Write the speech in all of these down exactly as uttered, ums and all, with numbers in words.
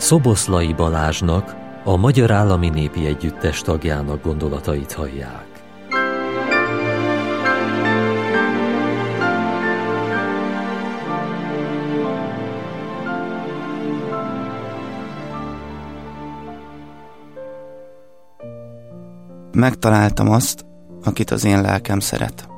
Szoboszlai Balázsnak, a Magyar Állami Népi Együttes tagjának gondolatait hallják. Megtaláltam azt, akit az én lelkem szeret.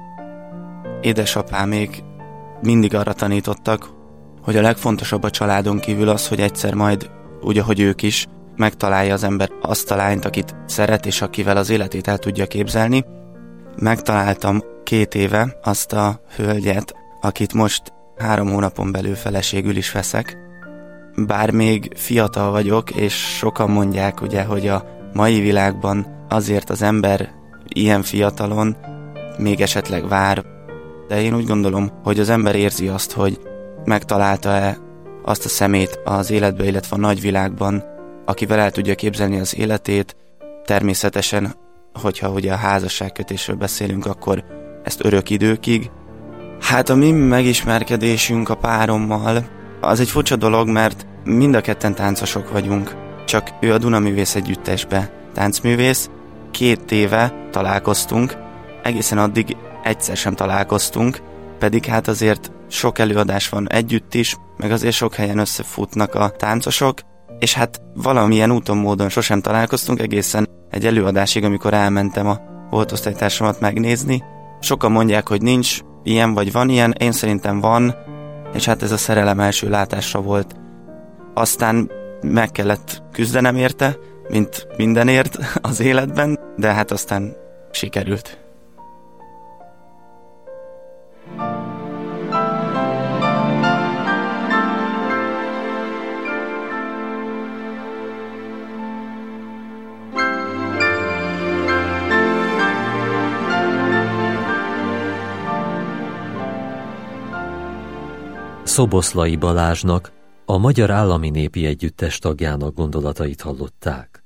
Édesapámék mindig arra tanítottak, hogy a legfontosabb a családon kívül az, hogy egyszer majd, úgy ahogy ők is, megtalálja az ember azt a lányt, akit szeret, és akivel az életét el tudja képzelni. Megtaláltam két éve azt a hölgyet, akit most három hónapon belül feleségül is veszek. Bár még fiatal vagyok, és sokan mondják, ugye, hogy a mai világban azért az ember ilyen fiatalon még esetleg vár, de én úgy gondolom, hogy az ember érzi azt, hogy megtalálta-e azt a szemét az életbe, illetve a nagyvilágban, akivel el tudja képzelni az életét. Természetesen, hogyha ugye a házasságkötésről beszélünk, akkor ezt örök időkig. Hát a mi megismerkedésünk a párommal, az egy furcsa dolog, mert mind a ketten táncosok vagyunk. Csak ő a Dunaművész Együttesbe táncművész. Két éve találkoztunk, egészen addig egyszer sem találkoztunk, pedig hát azért sok előadás van együtt is, meg azért sok helyen összefutnak a táncosok, és hát valamilyen úton, módon sosem találkoztunk egészen egy előadásig, amikor elmentem a volt osztálytársamat megnézni. Sokan mondják, hogy nincs ilyen, vagy van ilyen, én szerintem van, és hát ez a szerelem első látásra volt. Aztán meg kellett küzdenem érte, mint mindenért az életben, de hát aztán sikerült. Szoboszlai Balázsnak, a Magyar Állami Népi Együttes tagjának gondolatait hallották.